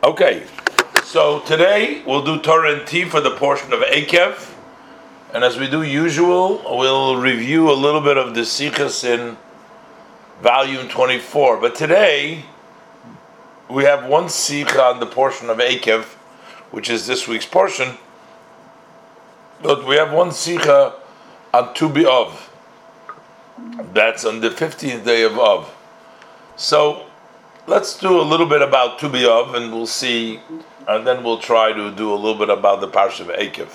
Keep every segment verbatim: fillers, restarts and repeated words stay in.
Okay, so today we'll do Torah and T for the portion of Ekev, and as we do usual, we'll review a little bit of the Sichas in volume twenty-four. But today we have one Sicha on the portion of Ekev, which is this week's portion. But we have one Sicha on Tu B'Av. That's on the fifteenth day of Av. So let's do a little bit about Tu B'Av, and we'll see, and then we'll try to do a little bit about the Parsha of Ekev.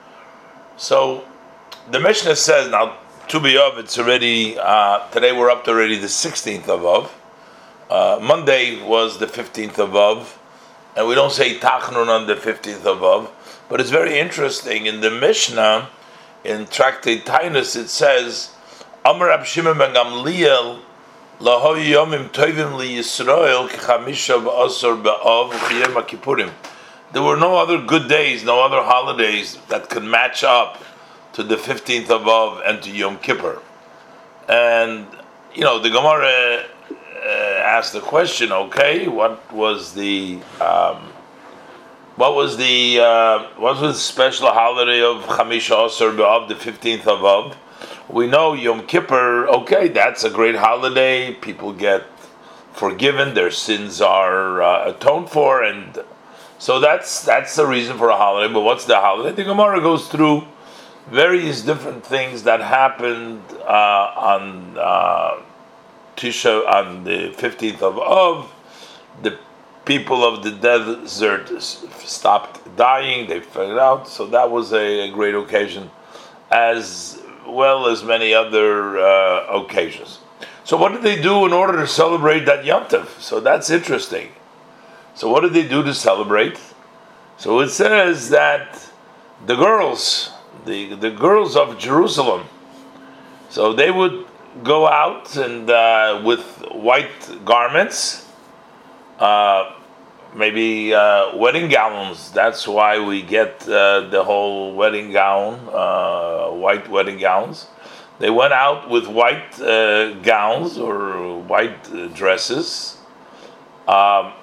So the Mishnah says now Tu B'Av. It's already uh, today. We're up to already the sixteenth of Av. Uh, Monday was the fifteenth of Av, and we don't say Tachnun on the fifteenth of Av. But it's very interesting in the Mishnah in Tractate Tainus. It says, Amar Rab Shimon ben Gamliel, Lahoy Yomim Tovim Li Yisrael K'chamisha B'Asor B'Av U'Chiyem HaKippurim. There were no other good days, no other holidays that could match up to the fifteenth of Av and to Yom Kippur. And you know, the Gemara uh, asked the question: okay, what was the um, what was the uh, what was the special holiday of Chamisha Asor B'Av, the fifteenth of Av? We know Yom Kippur, okay, that's a great holiday. People get forgiven, their sins are uh, atoned for, and so that's that's the reason for a holiday. But what's the holiday? The Gemara goes through various different things that happened uh, on uh, Tisha, on the fifteenth of Av. The people of the desert stopped dying, they figured out, so that was a, a great occasion, as well as many other uh, occasions. So what did they do in order to celebrate that Yom Tov? So that's interesting. So what did they do to celebrate? So it says that the girls, the, the girls of Jerusalem, so they would go out and uh, with white garments, uh, maybe uh, wedding gowns. That's why we get uh, the whole wedding gown, uh, white wedding gowns. They went out with white uh, gowns or white uh, dresses. Um,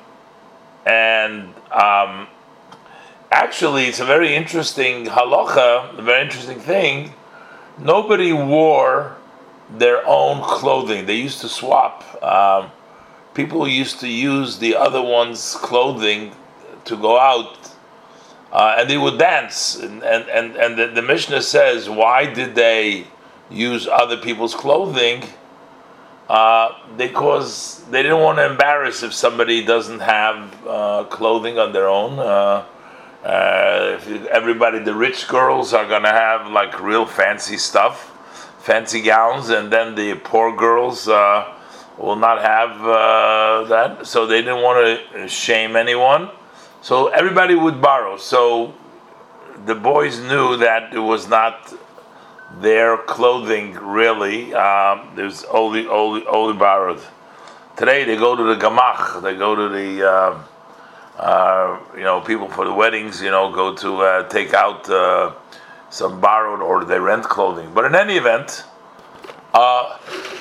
and um, actually, it's a very interesting halacha, a very interesting thing. Nobody wore their own clothing. They used to swap. Um, People used to use the other one's clothing to go out, uh, and they would dance. And and and, and the, the Mishnah says, why did they use other people's clothing? Uh, because they didn't want to embarrass if somebody doesn't have uh, clothing on their own. Uh, uh, if everybody, the rich girls are going to have like real fancy stuff, fancy gowns, and then the poor girls Uh, will not have uh, that, so they didn't want to shame anyone. So everybody would borrow. So the boys knew that it was not their clothing really. Um, there's only, only, only borrowed. Today they go to the gamach. They go to the, uh, uh, you know, people for the weddings. You know, go to uh, take out uh, some borrowed, or they rent clothing. But in any event, Uh,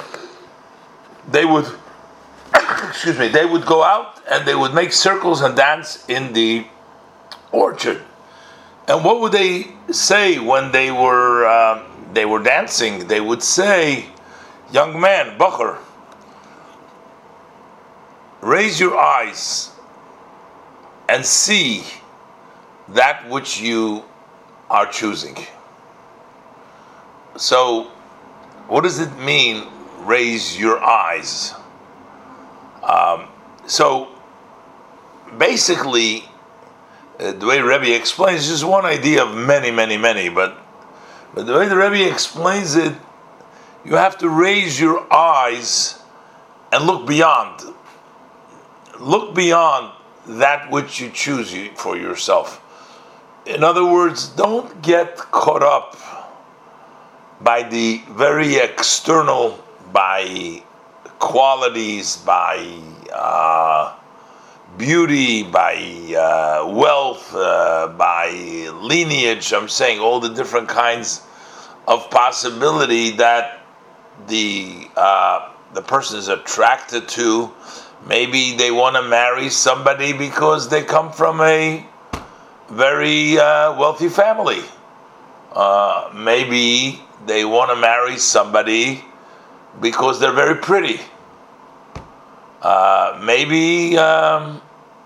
they would, excuse me, they would go out and they would make circles and dance in the orchard. And what would they say when they were um, they were dancing? They would say, "Young man, Bachar, raise your eyes and see that which you are choosing." So, what does it mean? Raise your eyes. Um, so basically, uh, the way Rebbe explains, just one idea of many, many, many, but, but the way the Rebbe explains it, you have to raise your eyes and look beyond. Look beyond that which you choose for yourself. In other words, don't get caught up by the very external, by qualities, by uh, beauty, by uh, wealth, uh, by lineage. I'm saying all the different kinds of possibility that the uh, the person is attracted to, Maybe they want to marry somebody because they come from a very uh, wealthy family. Uh, maybe they want to marry somebody because they're very pretty. Uh, maybe, um,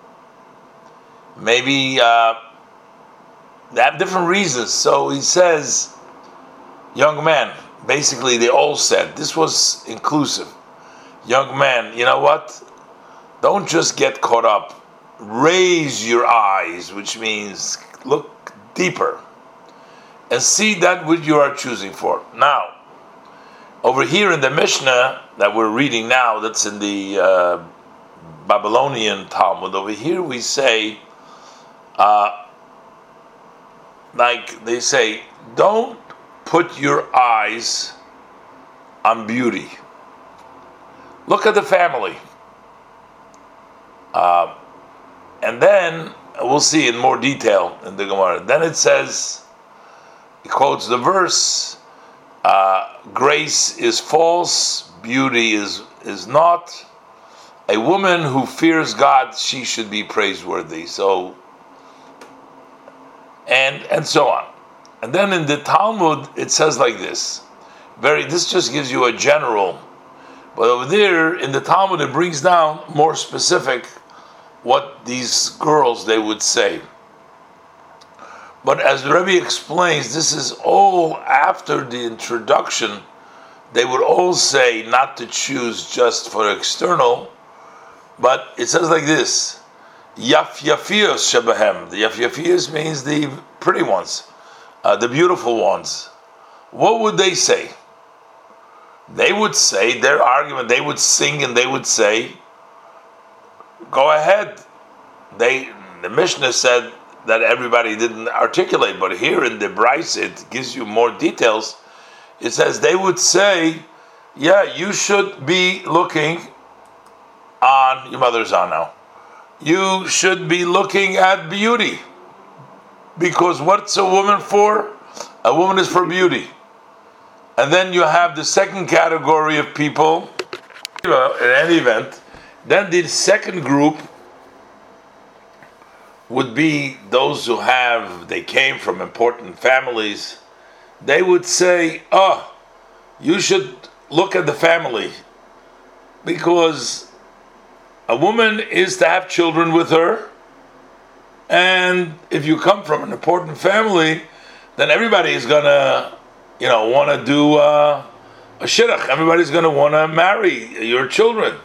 maybe uh, they have different reasons. So he says, young man, basically they all said, this was inclusive. Young man, you know what? Don't just get caught up. Raise your eyes, which means look deeper and see that which you are choosing for. Now, over here in the Mishnah that we're reading now, that's in the uh, Babylonian Talmud, over here we say, uh, like they say, don't put your eyes on beauty. Look at the family. Uh, and then we'll see in more detail in the Gemara. Then it says, he quotes the verse, uh, grace is false, beauty is, is not. A woman who fears God, she should be praiseworthy. So, and and so on. And then in the Talmud, it says like this. Very, this just gives you a general, but over there in the Talmud, it brings down more specific what these girls they would say. But as the Rebbe explains, this is all after the introduction. They would all say not to choose just for external, but it says like this: Yaf Yafiyos Shebahem. The Yaf Yafiyos means the pretty ones, uh, the beautiful ones. What would they say? They would say, their argument, they would sing and they would say, go ahead. They, the Mishnah said that everybody didn't articulate, but here in the Bryce it gives you more details. It says they would say, yeah, you should be looking on, your mother's on now, you should be looking at beauty. Because what's a woman for? A woman is for beauty. And then you have the second category of people, in any event. Then the second group would be those who have, they came from important families. They would say, oh, you should look at the family. Because a woman is to have children with her. And if you come from an important family, then everybody is going to, you know, want to do uh, a shidduch. Everybody's going to want to marry your children.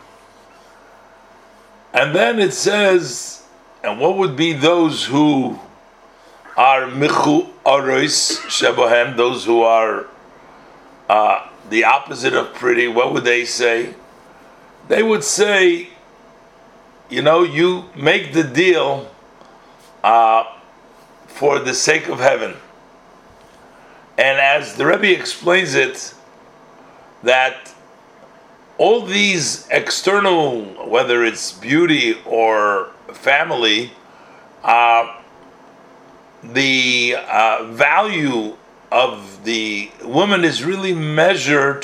And then it says, and what would be those who are michu arois shebohem, those who are uh, the opposite of pretty, what would they say? They would say, you know, you make the deal uh, for the sake of heaven. And as the Rebbe explains it, that all these external, whether it's beauty or family, uh, the uh, value of the woman is really measured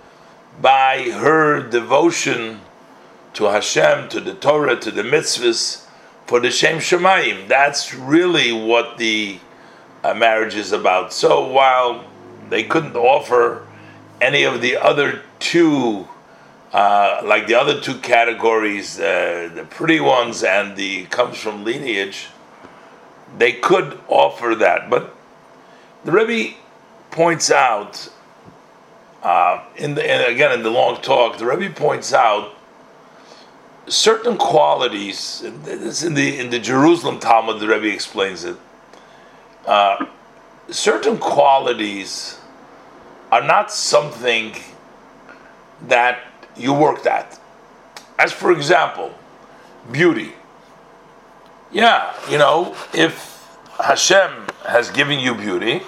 by her devotion to Hashem, to the Torah, to the mitzvahs, for the Shem Shemayim. That's really what the uh, marriage is about. So while they couldn't offer any of the other two, uh, like the other two categories, uh, the pretty ones and the comes from lineage, they could offer that. But the Rebbe points out, uh, in the, and again in the long talk, the Rebbe points out certain qualities. This in the in the Jerusalem Talmud, the Rebbe explains it. Uh, certain qualities are not something that you worked at. As for example, beauty. Yeah, you know, if Hashem has given you beauty,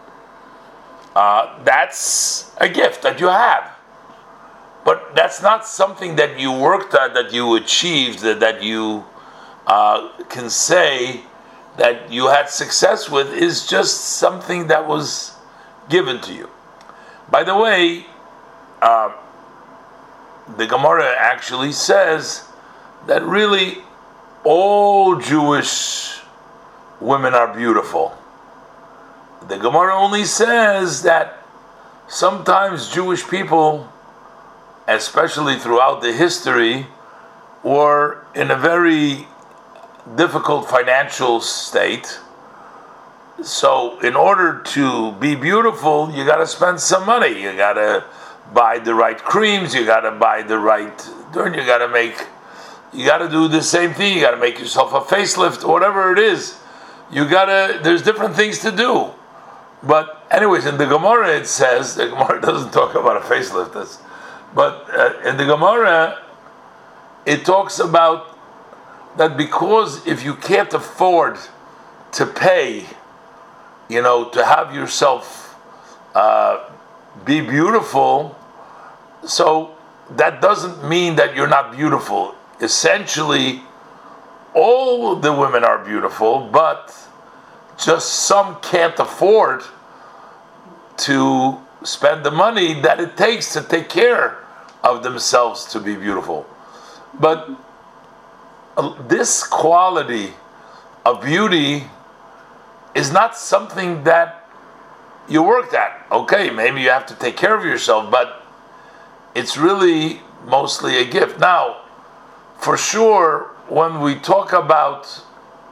uh, that's a gift that you have. But that's not something that you worked at, that you achieved, that, that you uh, can say that you had success with. Is just something that was given to you. By the way, uh, the Gemara actually says that really all Jewish women are beautiful. The Gemara only says that sometimes Jewish people, especially throughout the history, were in a very difficult financial state. So in order to be beautiful, you got to spend some money. You got to buy the right creams, you got to buy the right, you got to make, you got to do the same thing, you got to make yourself a facelift, whatever it is. You got to, there's different things to do. But anyways, in the Gemara it says, the Gemara doesn't talk about a facelift, that's, but uh, in the Gemara it talks about that because if you can't afford to pay, you know, to have yourself uh, be beautiful, so that doesn't mean that you're not beautiful. Essentially, all the women are beautiful, but just some can't afford to spend the money that it takes to take care of themselves to be beautiful. But this quality of beauty is not something that you worked at. Okay, maybe you have to take care of yourself, but it's really mostly a gift. Now, for sure, when we talk about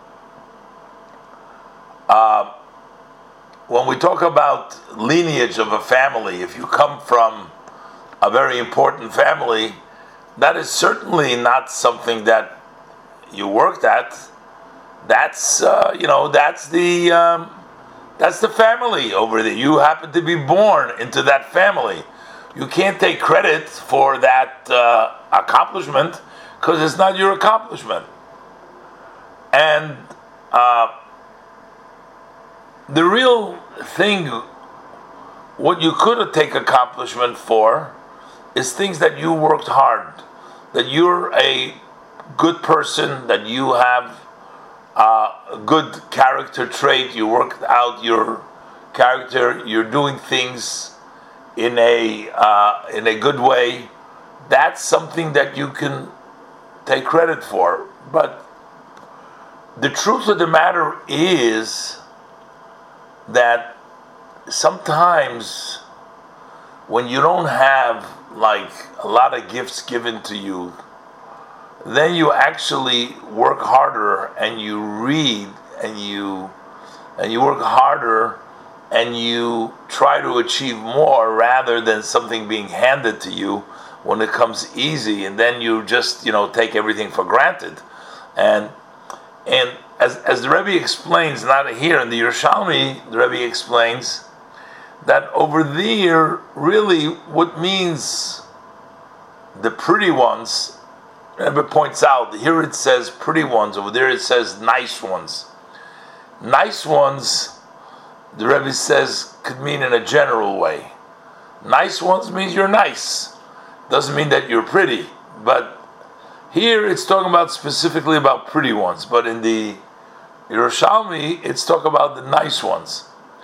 uh, when we talk about lineage of a family, if you come from a very important family, that is certainly not something that you worked at. That's uh, you know that's the um, that's the family over there. You happen to be born into that family. You can't take credit for that uh, accomplishment because it's not your accomplishment. And uh, the real thing, what you could take accomplishment for, is things that you worked hard, that you're a good person, that you have uh, a good character trait, you worked out your character, you're doing things in a uh, in a good way. That's something that you can take credit for. But the truth of the matter is that sometimes when you don't have like a lot of gifts given to you, then you actually work harder and you read and you and you work harder and you try to achieve more rather than something being handed to you when it comes easy, and then you just, you know, take everything for granted. And and as as the Rebbe explains, not here in the Yerushalmi, the Rebbe explains that over there, really what means the pretty ones, the Rebbe points out, here it says pretty ones, over there it says nice ones. Nice ones, the Rebbe says, could mean in a general way. Nice ones means you're nice. Doesn't mean that you're pretty. But here it's talking about specifically about pretty ones. But in the Yerushalmi, it's talking about the nice ones.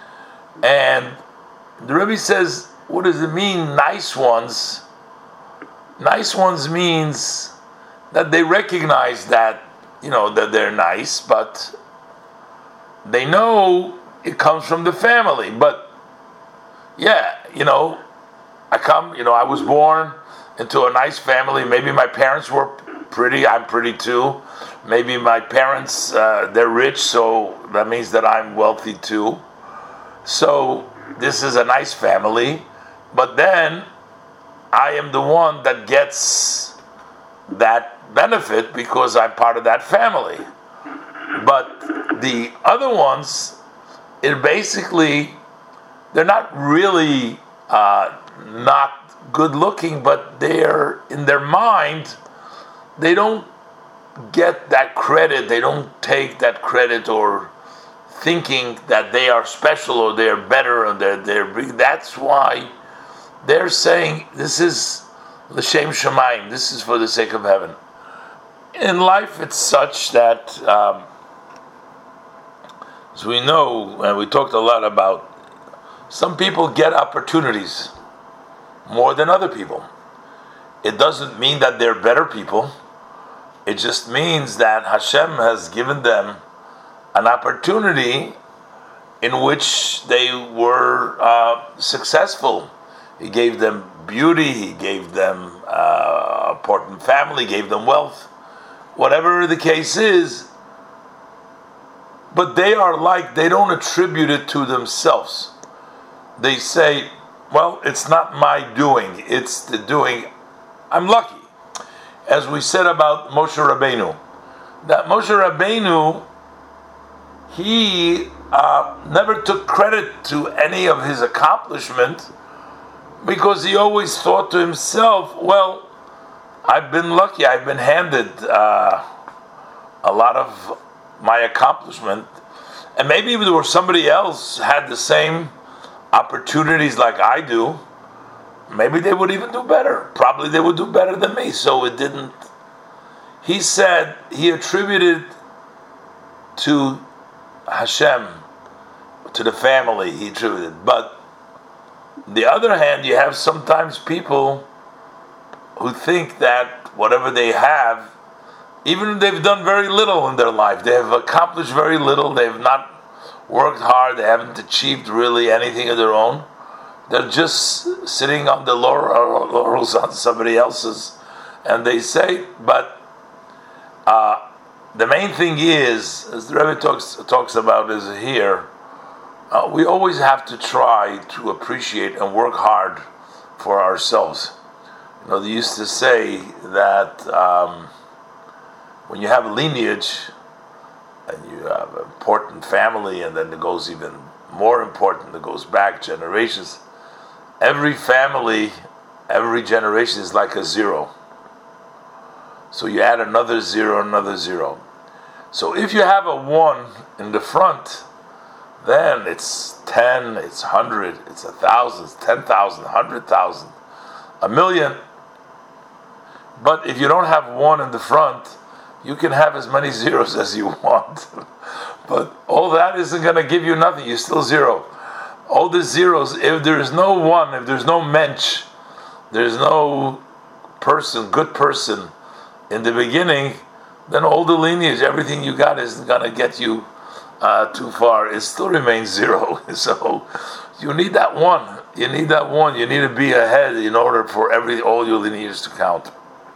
And the Rebbe says, what does it mean, nice ones? Nice ones means that they recognize that, you know, that they're nice, but they know it comes from the family. But yeah, you know, I come, you know, I was born into a nice family. Maybe my parents were pretty, I'm pretty too. Maybe my parents, uh, they're rich, so that means that I'm wealthy too. So this is a nice family, but then I am the one that gets that benefit because I'm part of that family. But the other ones, it basically, they're not really uh, not good looking, but they're in their mind, they don't get that credit, they don't take that credit or thinking that they are special or they're better or they're, they're that's why they're saying this is l'shem shamayim, this is for the sake of heaven. In life it's such that um, as we know, and we talked a lot about, some people get opportunities more than other people. It doesn't mean that they're better people. It just means that Hashem has given them an opportunity in which they were uh, successful. He gave them beauty, He gave them uh, important family, gave them wealth, whatever the case is. But they are like, they don't attribute it to themselves. They say, well, it's not my doing, it's the doing. I'm lucky. As we said about Moshe Rabbeinu, that Moshe Rabbeinu, he uh, never took credit to any of his accomplishment, because he always thought to himself, well, I've been lucky, I've been handed uh, a lot of my accomplishment, and maybe if there were somebody else had the same opportunities like I do, maybe they would even do better. Probably they would do better than me. So it didn't. He said, he attributed to Hashem, to the family, he attributed. But on the other hand, you have sometimes people who think that whatever they have, even if they've done very little in their life, they have accomplished very little, they have not worked hard, they haven't achieved really anything of their own, they're just sitting on the laurels on somebody else's, and they say, but uh, the main thing is, as the Rebbe talks talks about is here, uh, we always have to try to appreciate and work hard for ourselves. You know, they used to say that um, when you have a lineage and you have an important family, and then it goes even more important, it goes back generations. Every family, every generation is like a zero. So you add another zero, another zero. So if you have a one in the front, then it's ten, it's a hundred, it's a thousand, it's ten thousand, a hundred thousand, a million. But if you don't have one in the front, you can have as many zeros as you want. But all that isn't going to give you nothing. You're still zero. All the zeros, if there is no one, if there's no mensch, there's no person, good person in the beginning, then all the lineage, everything you got isn't going to get you uh, too far. It still remains zero. So you need that one. You need that one. You need to be ahead in order for every all your lineage to count.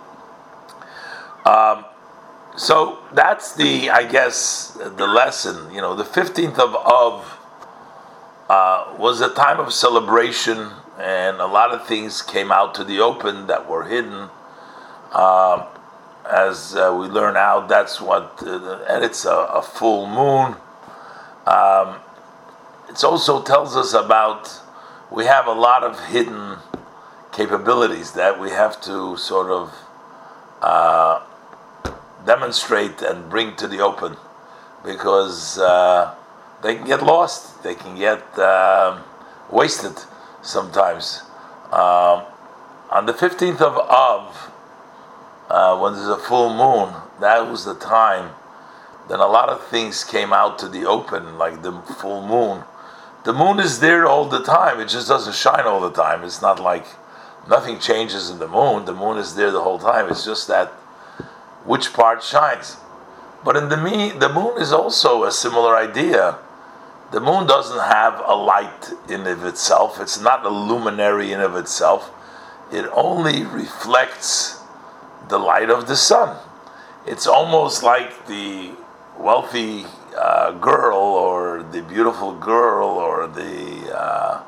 Um, so that's the, I guess, the lesson. You know, the fifteenth of Av uh, was a time of celebration, and a lot of things came out to the open that were hidden. Uh, as uh, we learn out, that's what, uh, and it's a, a full moon. Um, it also tells us about, we have a lot of hidden capabilities that we have to sort of uh, demonstrate and bring to the open, because uh, they can get lost, they can get uh, wasted sometimes. Um, on the fifteenth of Av, uh, when there's a full moon, that was the time. Then a lot of things came out to the open, like the full moon. The moon is there all the time, it just doesn't shine all the time. It's not like nothing changes in the moon, the moon is there the whole time. It's just that which part shines. But in the me, the moon is also a similar idea. The moon doesn't have a light in of itself. It's not a luminary in of itself. It only reflects the light of the sun. It's almost like the wealthy uh, girl, or the beautiful girl, or the uh,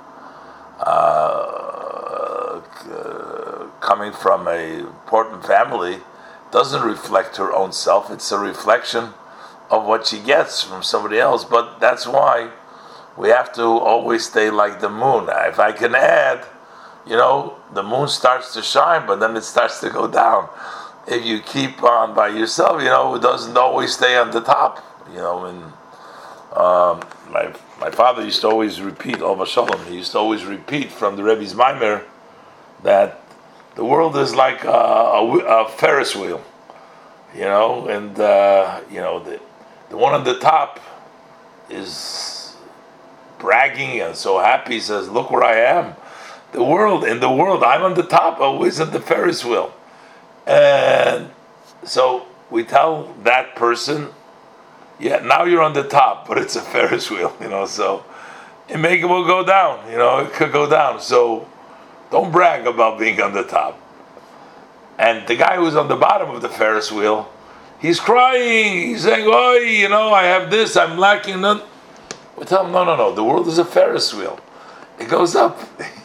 uh, uh, coming from a important family, doesn't reflect her own self. It's a reflection of what she gets from somebody else. But that's why we have to always stay like the moon. If I can add, you know, the moon starts to shine, but then it starts to go down. If you keep on by yourself, you know, it doesn't always stay on the top. You know, and um, my my father used to always repeat, Alva Shalom, he used to always repeat from the Rebbe's Maimer that the world is like a, a, a Ferris wheel, you know, and uh, you know the the one on the top is bragging and so happy, he says, "Look where I am." The world, in the world, I'm on the top, always on the Ferris wheel. And so we tell that person, yeah, now you're on the top, but it's a Ferris wheel, you know, so it may will go down, you know, it could go down. So don't brag about being on the top. And the guy who's on the bottom of the Ferris wheel, he's crying, he's saying, oh, you know, I have this, I'm lacking none. We tell him, no, no, no, the world is a Ferris wheel. It goes up.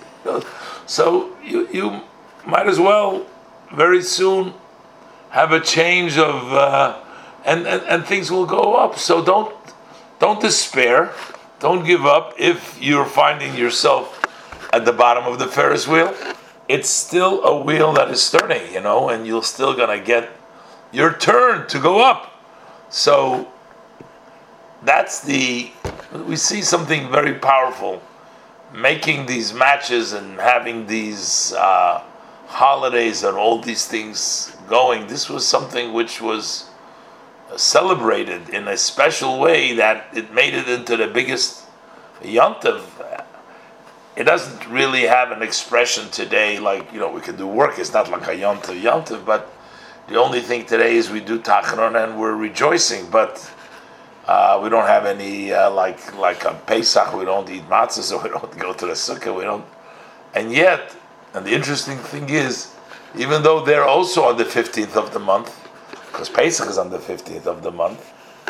So you you might as well very soon have a change of, uh, and, and, and things will go up. So don't don't despair, don't give up if you're finding yourself at the bottom of the Ferris wheel. It's still a wheel that is turning, you know, and you're still gonna get your turn to go up. So that's the, we see something very powerful, making these matches and having these uh, holidays and all these things going. This was something which was celebrated in a special way that it made it into the biggest yontiv. It doesn't really have an expression today like, you know, we can do work. It's not like a yontiv yontiv, but the only thing today is we do tachron and we're rejoicing, but uh, we don't have any uh, like like on Pesach. We don't eat matzah, so we don't go to the sukkah. We don't, and yet, and the interesting thing is, even though they're also on the fifteenth of the month, because Pesach is on the fifteenth of the month,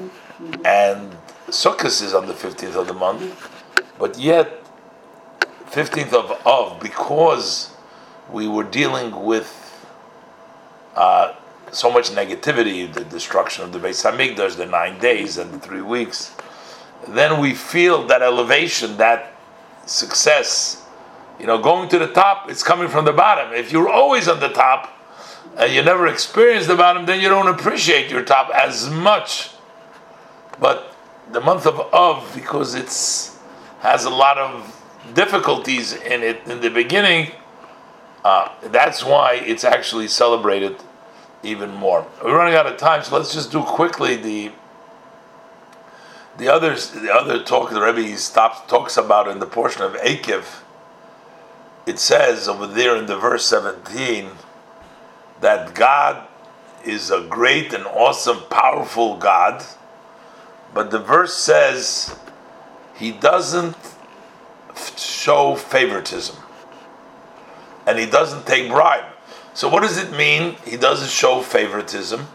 and Sukkot is on the fifteenth of the month, but yet fifteenth of Av, because we were dealing with uh, so much negativity, the destruction of the Beis Hamikdash, the nine days and the three weeks, then we feel that elevation, that success, you know, going to the top, it's coming from the bottom. If you're always on the top and you never experience the bottom, then you don't appreciate your top as much. But the month of Av, because it's has a lot of difficulties in it in the beginning, uh, that's why it's actually celebrated even more. We're running out of time, so let's just do quickly the the others. The other talk the Rebbe stops talks about in the portion of Eikev. It says over there in the verse seventeen that God is a great and awesome, powerful God, but the verse says He doesn't show favoritism and He doesn't take bribe. So what does it mean He doesn't show favoritism?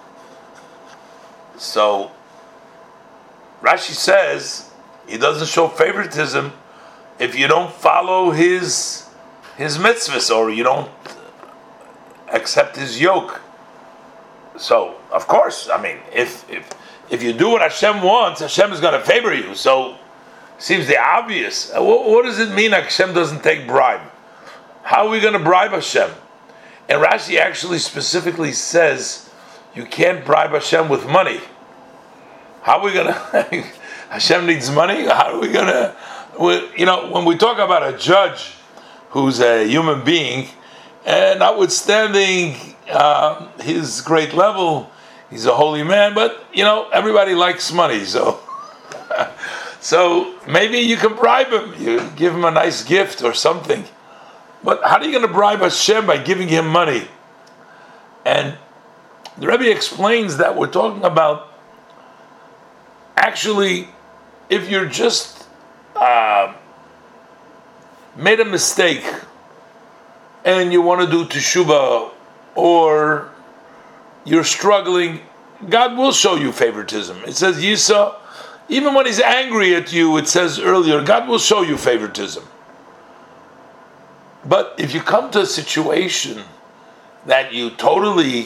So Rashi says He doesn't show favoritism if you don't follow His His mitzvahs or you don't accept His yoke. So of course, I mean, if if if you do what Hashem wants, Hashem is going to favor you. So seems the obvious. What, what does it mean Hashem doesn't take bribe? How are we going to bribe Hashem? And Rashi actually specifically says you can't bribe Hashem with money. How are we going to? Hashem needs money. How are we going to? You know, when we talk about a judge who's a human being, and notwithstanding uh, his great level, he's a holy man. But you know, everybody likes money, so. So maybe you can bribe him. You give him a nice gift or something. But how are you going to bribe Hashem by giving him money? And the Rebbe explains that we're talking about actually, if you're just uh, made a mistake and you want to do teshuvah, or you're struggling, God will show you favoritism. It says Yisa. Even when He's angry at you, it says earlier, God will show you favoritism. But if you come to a situation that you totally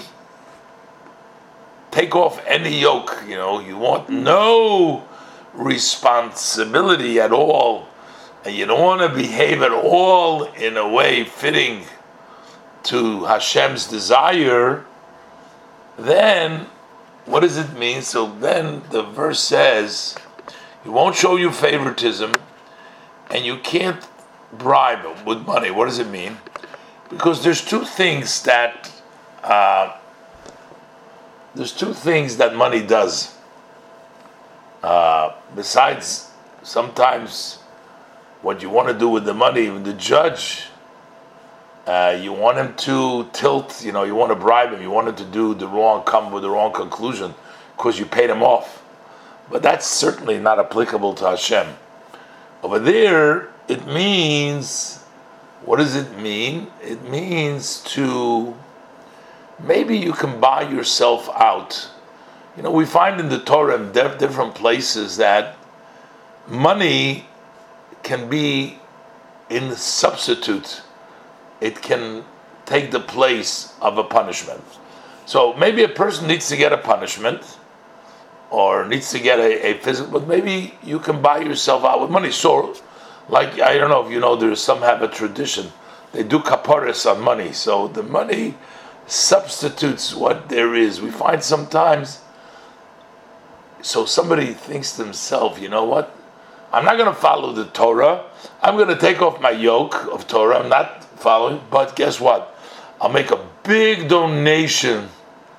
take off any yoke, you know, you want no responsibility at all, and you don't want to behave at all in a way fitting to Hashem's desire, then what does it mean? So then the verse says, He won't show you favoritism, and you can't bribe with money. What does it mean? Because there's two things that uh, there's two things that money does. Uh, besides, sometimes what you want to do with the money, the judge Uh, you want him to tilt, you know, you want to bribe him, you want him to do the wrong, come with the wrong conclusion because you paid him off. But that's certainly not applicable to Hashem. Over there, it means, what does it mean? It means to, maybe you can buy yourself out. You know, we find in the Torah in different places that money can be in substitute. It can take the place of a punishment. So maybe a person needs to get a punishment or needs to get a, a physical, but maybe you can buy yourself out with money. So, like, I don't know if you know, there's some have a tradition. They do kaparis on money. So the money substitutes what there is. We find sometimes, so somebody thinks to himself, you know what? I'm not going to follow the Torah. I'm going to take off my yoke of Torah. I'm not following, but guess what? I'll make a big donation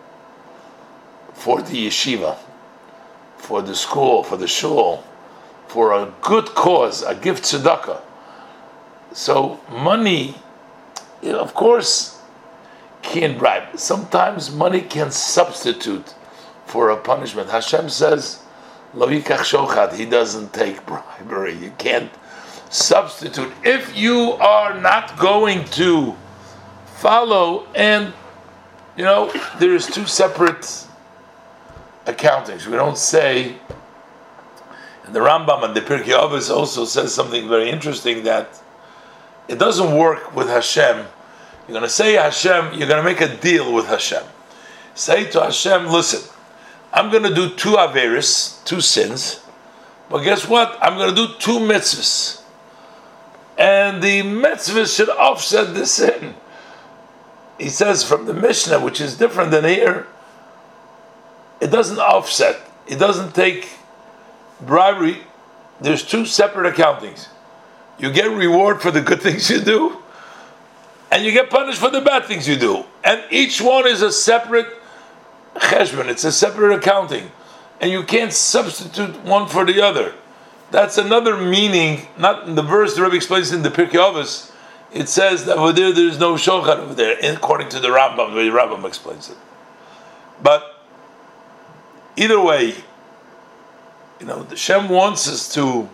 for the yeshiva, for the school, for the shul, for a good cause, a gift tzedakah. So money, you know, of course, can't bribe. Sometimes money can substitute for a punishment. Hashem says, Lo yikach shochad, he doesn't take bribery. You can't substitute. If you are not going to follow, and you know, there's two separate accountings. We don't say, and the Rambam and the Pirkei Avos also says something very interesting, that it doesn't work with Hashem. You're going to say Hashem, you're going to make a deal with Hashem. Say to Hashem, listen, I'm going to do two averis, two sins, but guess what? I'm going to do two mitzvahs. And the mitzvahs should offset the sin. He says from the Mishnah, which is different than here, it doesn't offset. It doesn't take bribery. There's two separate accountings. You get reward for the good things you do, and you get punished for the bad things you do. And each one is a separate cheshbon. It's a separate accounting. And you can't substitute one for the other. That's another meaning, not in the verse the Rebbe explains in the Pirkei Avos. It says that over there, there's no shochad over there, according to the Rambam, the way the Rambam explains it. But either way, you know, the Shem wants us to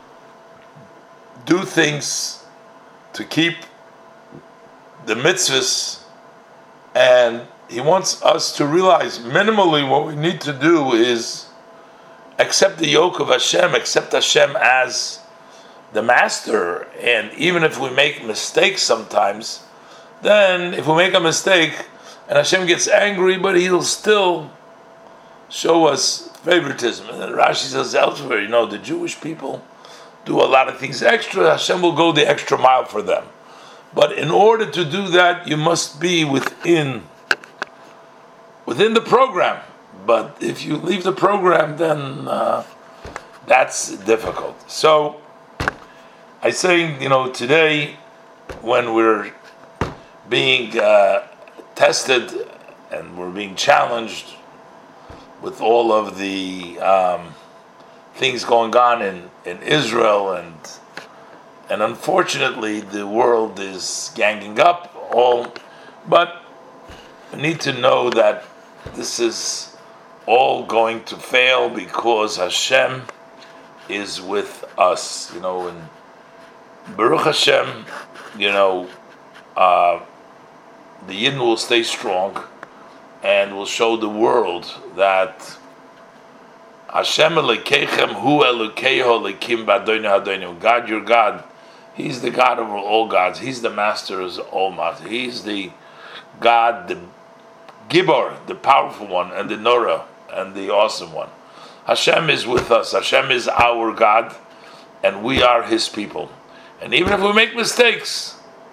do things to keep the mitzvahs, and he wants us to realize minimally what we need to do is accept the yoke of Hashem, accept Hashem as the master, and even if we make mistakes sometimes, then if we make a mistake and Hashem gets angry, but he'll still show us favoritism. And then Rashi says elsewhere, you know, the Jewish people do a lot of things extra, Hashem will go the extra mile for them. But in order to do that, you must be within within the program. But if you leave the program, then uh, that's difficult. So I say, you know, today when we're being uh, tested and we're being challenged with all of the um, things going on in, in Israel, and and unfortunately the world is ganging up all, but we need to know that this is all going to fail because Hashem is with us. You know, and Baruch Hashem, you know, uh, the Yidden will stay strong and will show the world that Hashem Elokeichem Hu Elokeiho Elokim B'Adonai Hadonim. God, your God, He's the God over all gods. He's the master of all masters. He's the God, the Gibor, the powerful one, and the Nora, and the awesome one. Hashem is with us. Hashem is our God, and we are His people. And even if we make mistakes,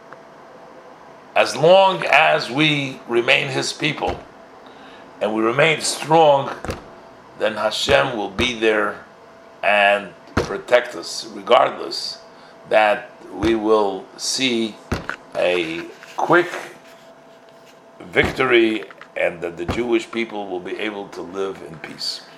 as long as we remain His people, and we remain strong, then Hashem will be there and protect us, regardless that we will see a quick victory and that the Jewish people will be able to live in peace.